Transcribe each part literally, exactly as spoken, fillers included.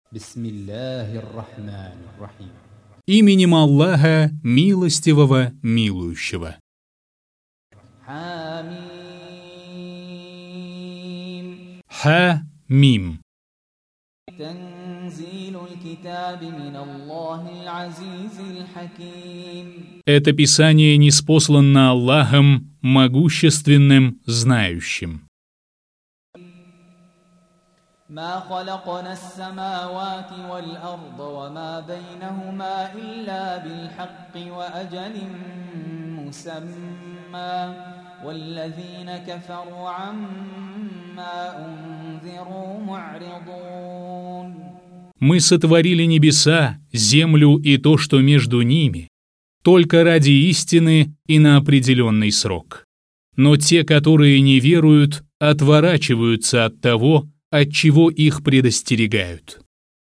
Бисмиллахир-рахманир-рахим. Именем Аллаха, милостивого, милующего. Хамим. Ха-мим. Танзилуль китаби мин Аллахил азизил хаким. Это Писание ниспослано Аллахом, могущественным, знающим. ما خلقنا السماوات والأرض وما بينهما إلا بالحق وأجل مسمى والذين كفروا عما أنذروا معرضون. Мы сотворили небеса, землю и то, что между ними, только ради истины и на определенный срок. Но те, которые не веруют, отворачиваются от того, от чего их предостерегают.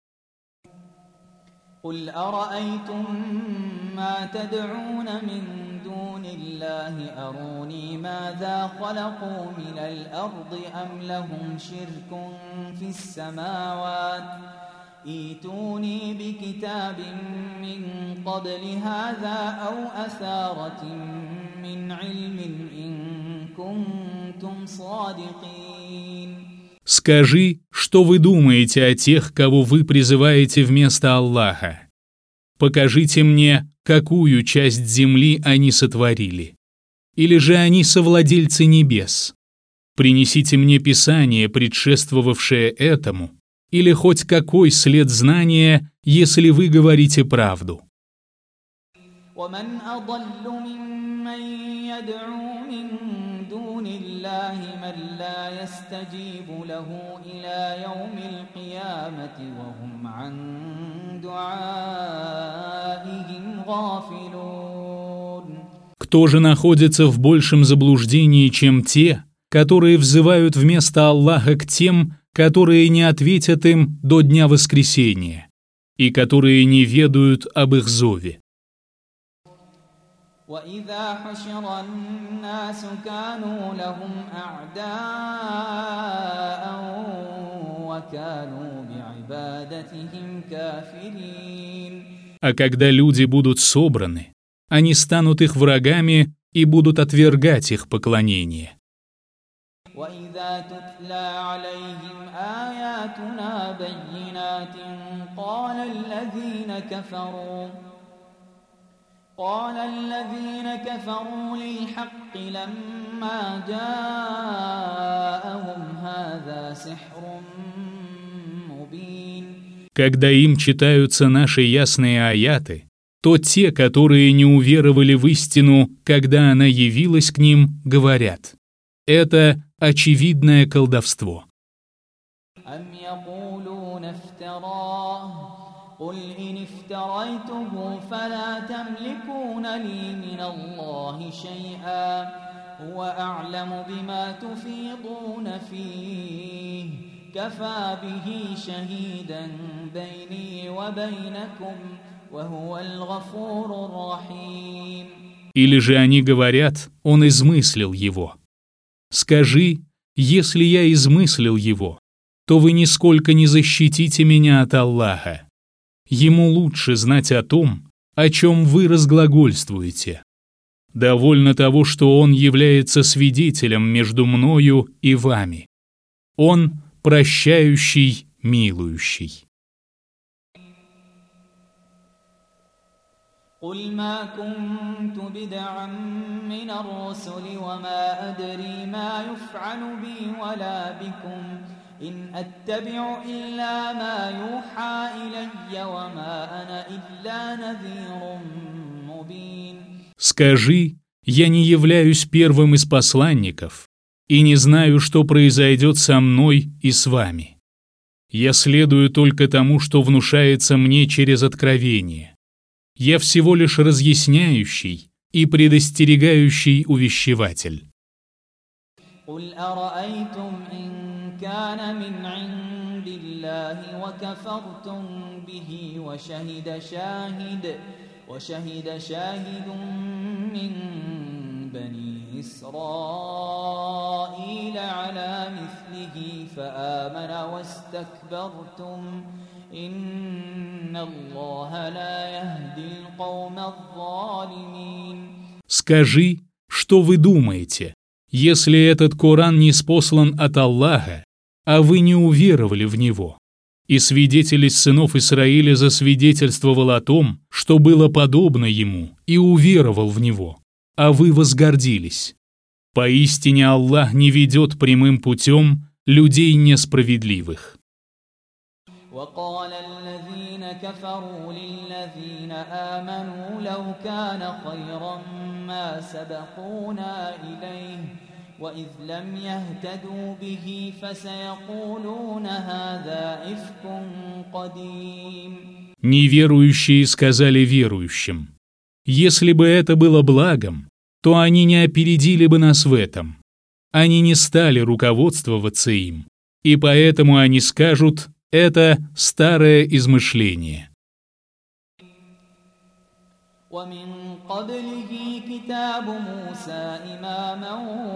قل أرأيتم ما تدعون من دون الله أروني ماذا خلقوا من الأرض أم لهم شرك في السماوات ائتوني بكتاب من قبل هذا أو أثارة من علم إن كنتم صادقين. Скажи, что вы думаете о тех, кого вы призываете вместо Аллаха. Покажите мне, какую часть земли они сотворили. Или же они совладельцы небес. Принесите мне Писание, предшествовавшее этому, или хоть какой след знания, если вы говорите правду. ومن أضل ممن يدعو من دون الله من لا يستجيب له إلى يوم القيامة وهم عن دعائهم غافلون. Кто же находится в большем заблуждении, чем те, которые взывают вместо Аллаха к тем, которые не ответят им до дня воскресения, и которые не ведают об их зове? وإذا حشر الناس كانوا لهم أعداء وكانوا بعبادتهم كافرين. А когда люди будут собраны, они станут их врагами и будут отвергать их поклонение. وإذا تتلى عليهم آياتنا بينات قال الذين كفروا قال الذين كفروا للحق لما جاءهم هذا سحر مبين. Когда им читаются наши ясные аяты, то те, которые не уверовали в истину, когда она явилась к ним, говорят: это очевидное колдовство. أم يقولون افتراه قل إن افتريته فلا تملكون لي من الله شيئا هو أعلم بما تفيضون فيه كفى به شهيدا بيني وبينكم وهو الغفور الرحيم. Или же они говорят: он измыслил его. Скажи: если я измыслил его, то вы нисколько не защитите меня от Аллаха. Ему лучше знать о том, о чем вы разглагольствуете. Довольно того, что он является свидетелем между мною и вами. Он прощающий, милующий. قل ما كنت بدعا من الرسل وما أدري ما يفعل بي ولا بكم إن أتبع إلا ما يوحى إلي وما أنا إلا نذير مبين. Скажи: я не являюсь первым из посланников и не знаю, что произойдет со мной и с вами. Я следую только тому, что внушается мне через откровение. Я всего лишь разъясняющий и предостерегающий увещеватель. قل أرأيتم إن كان من عند الله وكفرتم به وشهد شاهد وشهد شاهد من بني إسرائيل على مثله فآمن واستكبرتم إن الله لا يهدي القوم الظالمين. Скажи, что вы думаете, если этот Коран не спослан от Аллаха, а вы не уверовали в него? И свидетель из сынов Исраиля засвидетельствовал о том, что было подобно ему, и уверовал в него, а вы возгордились. Поистине Аллах не ведет прямым путем людей несправедливых. وقال الذين كفروا للذين آمنوا لو كان خيرا ما سبقونا إليه وإذ لم يهتدوا به فسيقولون هذا إفك قديم. Неверующие сказали верующим: если бы это было благом, то они не опередили бы нас в этом. Они не стали руководствоваться им, и поэтому они скажут: это старое измышление. ومن قبله كتاب موسى إماما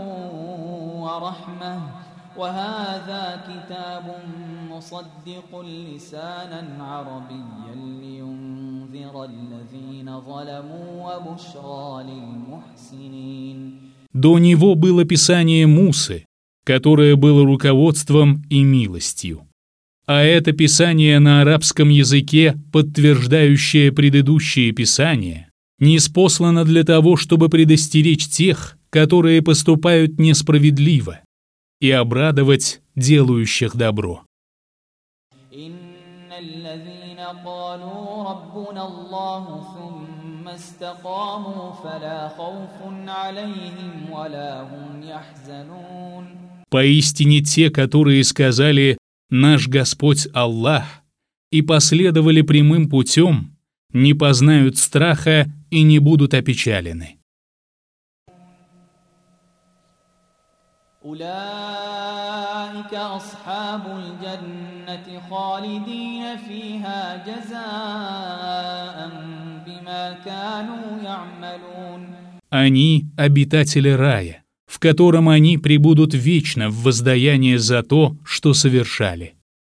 ورحمة وهذا كتاب مصدق لسانا عربيا لينذر الذين ظلموا وبشرى للمحسنين. До него было Писание Мусы, которое было руководством и милостью. А это Писание на арабском языке, подтверждающее предыдущие Писания, ниспослано для того, чтобы предостеречь тех, которые поступают несправедливо, и обрадовать делающих добро. Поистине те, которые сказали «Наш Господь Аллах» и последовали прямым путем, не познают страха и не будут опечалены. Они — обитатели рая, в котором они пребудут вечно в воздаяние за то, что совершали.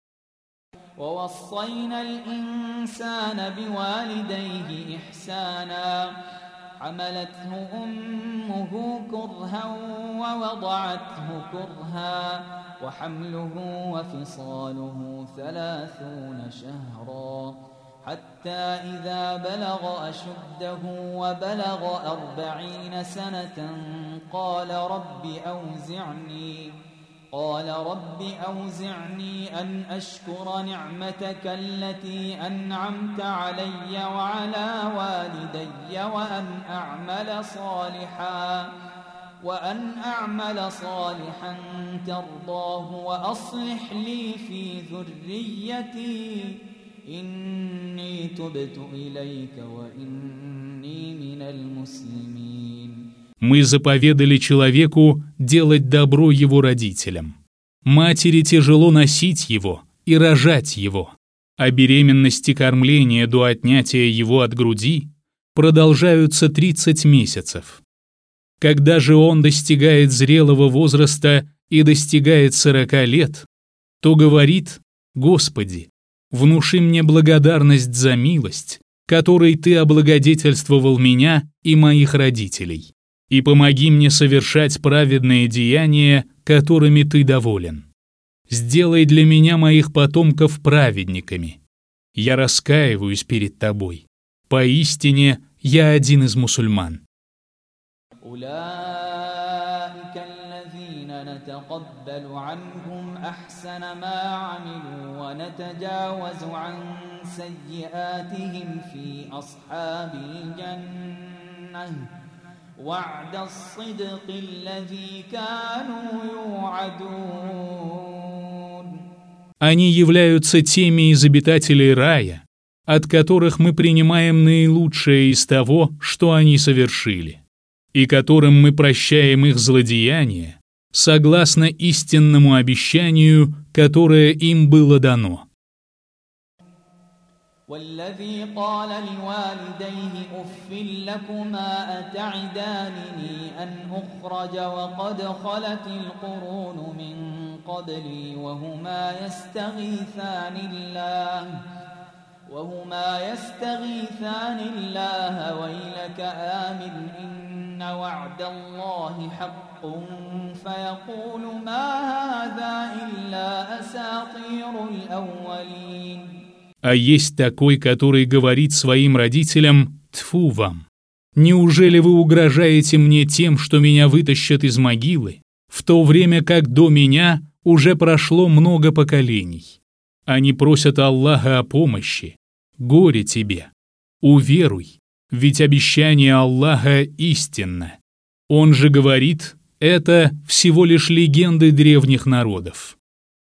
ووصينا الإنسان بوالديه إحسانا حملته أمه كرها ووضعته كرها وحمله وفصاله ثلاثون شهرا حتى إذا بلغ أشده وبلغ أربعين سنة قال رب أوزعني قال رب أوزعني أن أشكر نعمتك التي أنعمت علي وعلى والدي وأن أعمل صالحا وأن أعمل صالحا ترضاه وأصلح لي في ذريتي إني تبت إليك وإني من المسلمين. Мы заповедали человеку делать добро его родителям. Матери тяжело носить его и рожать его, а беременность и кормление до отнятия его от груди продолжаются тридцать месяцев. Когда же он достигает зрелого возраста и достигает сорока лет, то говорит: «Господи, внуши мне благодарность за милость, которой Ты облагодетельствовал меня и моих родителей, и помоги мне совершать праведные деяния, которыми Ты доволен. Сделай для меня моих потомков праведниками. Я раскаиваюсь перед Тобой. Поистине, я один из мусульман». نتقبل عنهم أحسن ما عملوا ونتجاوز عن سيئاتهم في أصحاب الجنة وعد الصدق الذي كانوا يوعدون. Они являются теми из обитателей рая, от которых мы принимаем наилучшее из того, что они совершили, и которым мы прощаем их злодеяния, согласно истинному обещанию, которое им было дано. والذي قال لوالديه أف لكما أتعدانني أن أخرج وقد خلت القرون من قبلي وهما يستغيثان الله وهما يستغيثان الله ويلك آمن إن وعد الله حق فيقول ما هذا إلا أساطير الأولين. А есть такой, который говорит своим родителям: «Тьфу вам! Неужели вы угрожаете мне тем, что меня вытащат из могилы, в то время как до меня уже прошло много поколений? Они просят Аллаха о помощи. Горе тебе! Уверуй, ведь обещание Аллаха истинно. Он же говорит, это всего лишь легенды древних народов».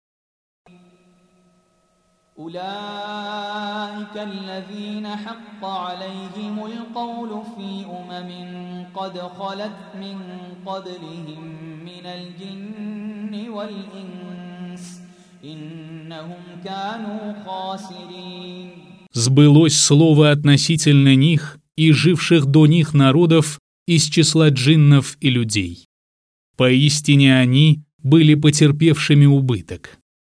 أولئك الذين حق عليهم القول في أمم قد خلت من قبلهم من الجن والإنس إنهم كانوا خاسرين. Сбылось слово относительно них и живших до них народов из числа джиннов и людей. Поистине они были потерпевшими убыток.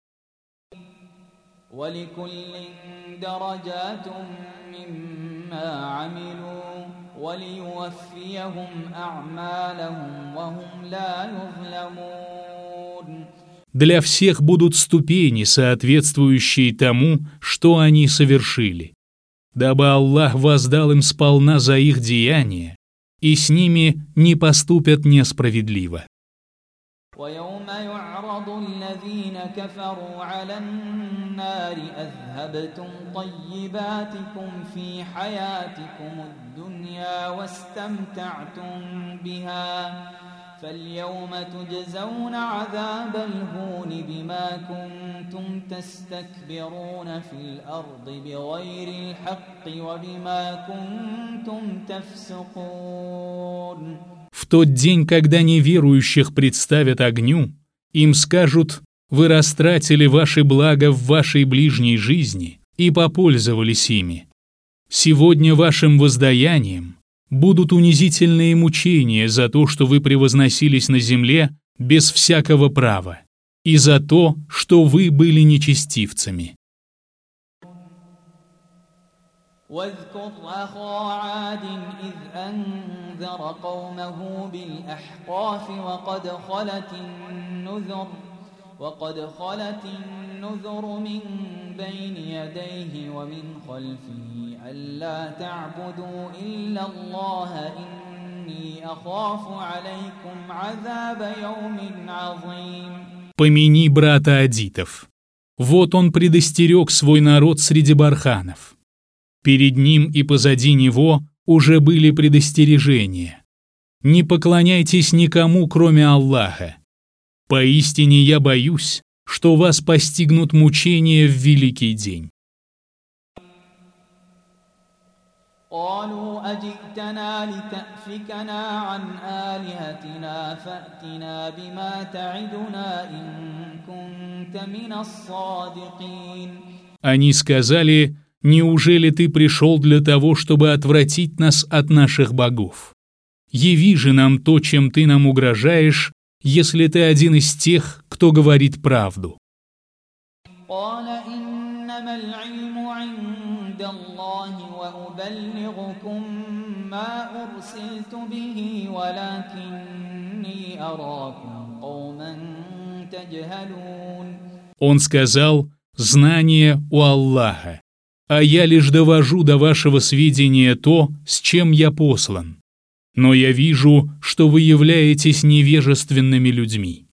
ولكل درجات مما عملوا وليوفيهم أعمالهم وهم لا يظلمون. Для всех будут ступени, соответствующие тому, что они совершили, дабы Аллах воздал им сполна за их деяния, и с ними не поступят несправедливо. ويوم يعرض الذين كفروا على النار أذهبتم طيباتكم في حياتكم الدنيا واستمتعتم بها فاليوم تجزون عذاب الهون بما كنتم تستكبرون في الأرض بغير الحق وبما كنتم تفسقون. В тот день, когда неверующих представят огню, им скажут: «Вы растратили ваши блага в вашей ближней жизни и попользовались ими. Сегодня вашим воздаянием будут унизительные мучения за то, что вы превозносились на земле без всякого права, и за то, что вы были нечестивцами». واذكر أخا عاد إذ أنذر قومه بالأحقاف وقد خلت النذر وقد خلت النذر من بين يديه ومن خلفه ألا تعبدوا إلا الله إني أخاف عليكم عذاب يوم عظيم. Помяни брата Адитов. Вот он предостерег свой народ среди барханов. Перед ним и позади него уже были предостережения. Не поклоняйтесь никому, кроме Аллаха. Поистине я боюсь, что вас постигнут мучения в великий день. قالوا أجئتنا لتأفكنا عن آلهتنا فأتنا بما تعدنا إن كنت من الصادقين. Они сказали: «Неужели ты пришел для того, чтобы отвратить нас от наших богов? Яви же нам то, чем ты нам угрожаешь, если ты один из тех, кто говорит правду». Он сказал: «Знание у Аллаха, а я лишь довожу до вашего сведения то, с чем я послан. Но я вижу, что вы являетесь невежественными людьми».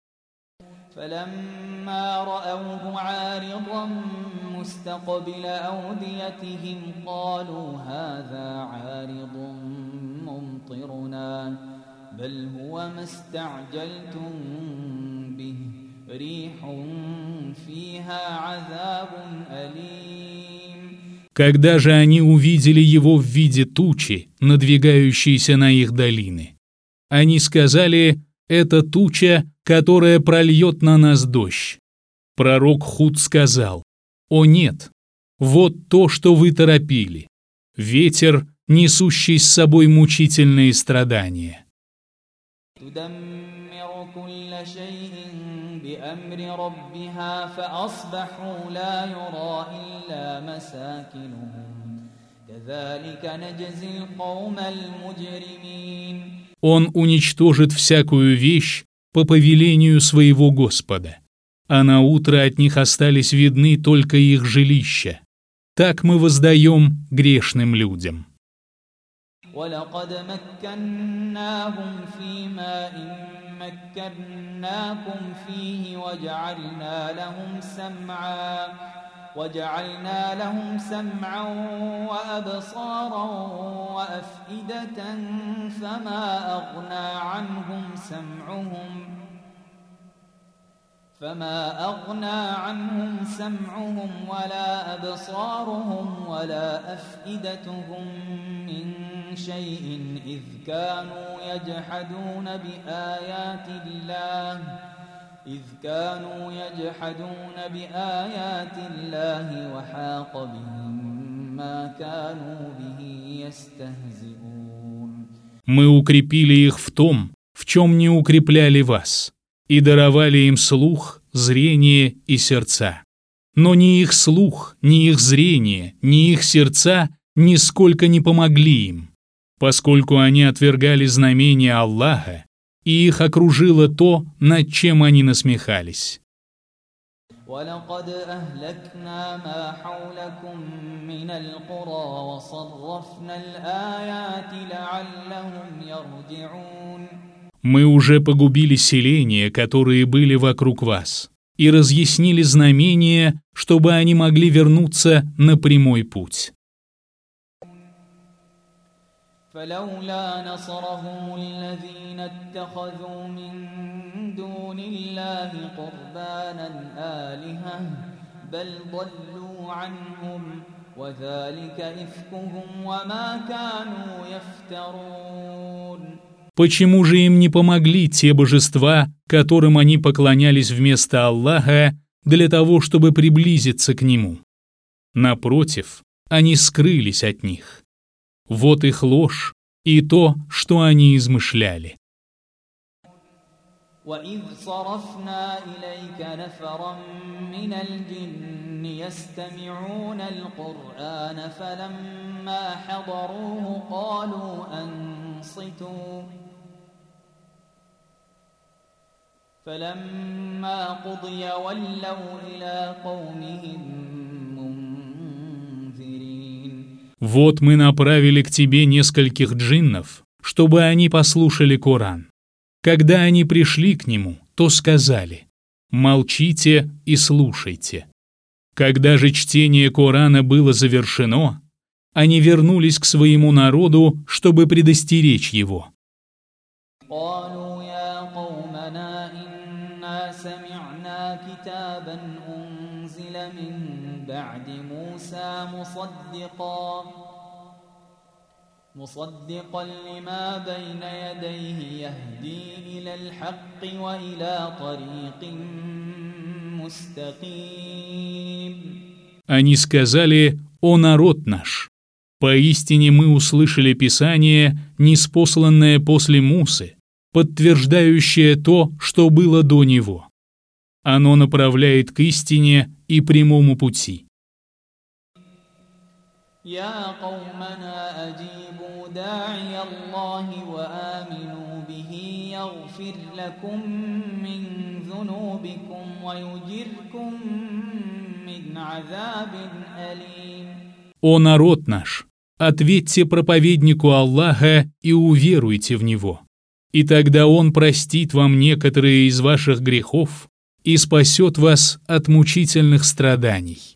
Когда же они увидели его в виде тучи, надвигающейся на их долины, они сказали: «Это туча, которая прольет на нас дождь». Пророк Худ сказал: «О нет, вот то, что вы торопили, ветер, несущий с собой мучительные страдания». تدمر كل شيء بأمر ربها فأصبحوا لا يرى إلا مساكنهم كذلك نجزي القوم المجرمين. Он уничтожит всякую вещь по повелению своего Господа, а на утро от них остались видны только их жилища. Так мы воздаем грешным людям. وَلَقَدْ مَكَّنَّاهُمْ فِي مَاءٍ مَكَّنَّاكُمْ فِيهِ وَجَعَلْنَا لَهُمْ سَمْعًا وَجَعَلْنَا لَهُمْ سَمْعًا وَأَبْصَارًا وَأَفْئِدَةً فَمَا أَغْنَى عَنْهُمْ سَمْعُهُمْ فما أغنى عنهم سمعهم ولا أبصارهم ولا أفئدتهم من شيء إذ كانوا يجحدون بآيات الله إذ كانوا يجحدون بآيات الله وحاق بهم ما كانوا به يستهزئون. Мы укрепили их в том, в чем не укрепляли вас, и даровали им слух, зрение и сердца. Но ни их слух, ни их зрение, ни их сердца нисколько не помогли им, поскольку они отвергали знамения Аллаха, и их окружило то, над чем они насмехались. وَلَقَدْ أَهْلَكْنَا مَا حَوْلَكُمْ مِنَ الْقُرَى وَصَرَّفْنَا الْآيَاتِ لَعَلَّهُمْ يَرْجِعُونَ. Мы уже погубили селения, которые были вокруг вас, и разъяснили знамения, чтобы они могли вернуться на прямой путь. فلولا نصرهم الذين اتخذوا من دون الله قربانا آلهة بل ضلوا عنهم وذلك إفكهم وما كانوا يفترون. Почему же им не помогли те божества, которым они поклонялись вместо Аллаха, для того, чтобы приблизиться к Нему? Напротив, они скрылись от них. Вот их ложь и то, что они измышляли. وَإِذْ صَرَفْنَا إِلَيْكَ نَفَرًا مِنَ الْجِنِّ يَسْتَمِعُونَ الْقُرْآنَ فَلَمَّا حَضَرُوهُ قَالُوا أَنصِتُوا فَلَمَّا قُضِيَ وَلَّوْا إِلَى قَوْمِهِمْ مُنذِرِينَ. Вот мы направили к тебе нескольких джиннов, чтобы они послушали Коран. Когда они пришли к нему, то сказали: «Молчите и слушайте». Когда же чтение Корана было завершено, они вернулись к своему народу, чтобы предостеречь его. قالوا يا قومنا إنا سمعنا كتابا أنزل من بعد موسى مصدقا مصدقا لما بين يديه يهدي إلى الحق وإلى طريق مستقيم. Они сказали: «О народ наш! Поистине мы услышали Писание, ниспосланное после Мусы, подтверждающее то, что было до него. Оно направляет к истине и прямому пути». يا قومنا أجيبوا داعي الله وآمنوا به يغفر لكم من ذنوبكم ويجركم من عذاب أليم. «О народ наш! Ответьте проповеднику Аллаха и уверуйте в него, и тогда он простит вам некоторые из ваших грехов и спасет вас от мучительных страданий».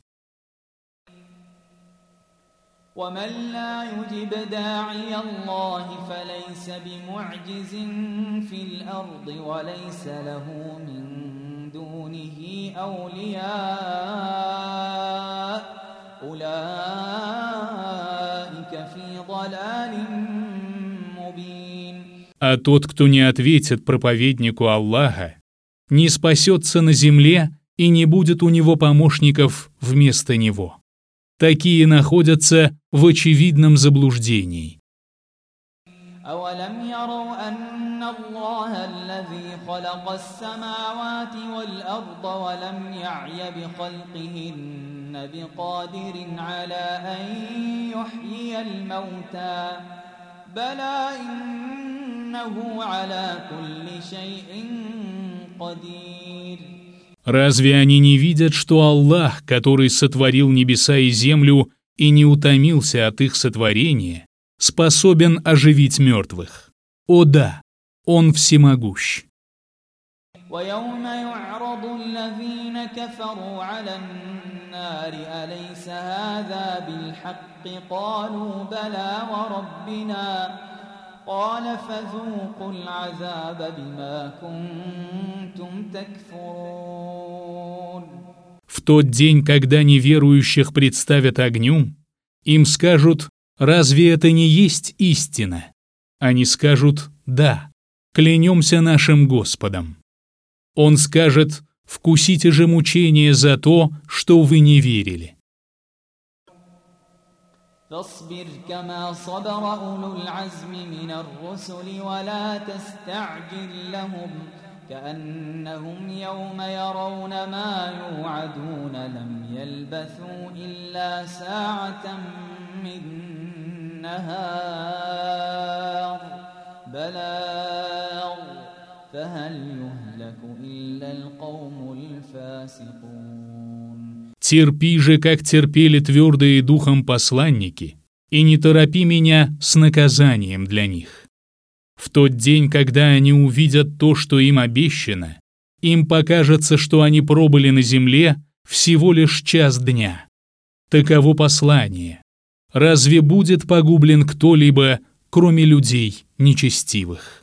ومن لا يجب داعي الله فليس بمعجز في الأرض وليس له من دونه أولياء أولئك في ضلال مبين. А тот, кто не ответит проповеднику Аллаха, не спасется на земле и не будет у него помощников вместо него. Такие находятся в очевидном заблуждении. أولم يروا أن الله الذي خلق السماوات والأرض ولم يعي بخلقهن بقادر على أن يحيي الموتى بلى إنه على كل شيء قدير. Разве они не видят, что Аллах, который сотворил небеса и землю и не утомился от их сотворения, способен оживить мертвых? О да, Он всемогущ. ويوم يعرض الذين كفروا على النار أليس هذا بالحق قالوا بلى وربنا قال فذوقوا العذاب بما كنتم تكفرون. В тот день, когда неверующих представят огню, им скажут: «Разве это не есть истина?» Они скажут: «Да, клянемся нашим Господом». Он скажет: «Вкусите же мучение за то, что вы не верили». فاصبر كما صبر أولو العزم من الرسل ولا تستعجل لهم كأنهم يوم يرون ما يوعدون لم يلبثوا إلا ساعة من نهار بلاغ فهل يهلك إلا القوم الفاسقون. Терпи же, как терпели твердые духом посланники, и не торопи меня с наказанием для них. В тот день, когда они увидят то, что им обещано, им покажется, что они пробыли на земле всего лишь час дня. Таково послание. Разве будет погублен кто-либо, кроме людей нечестивых?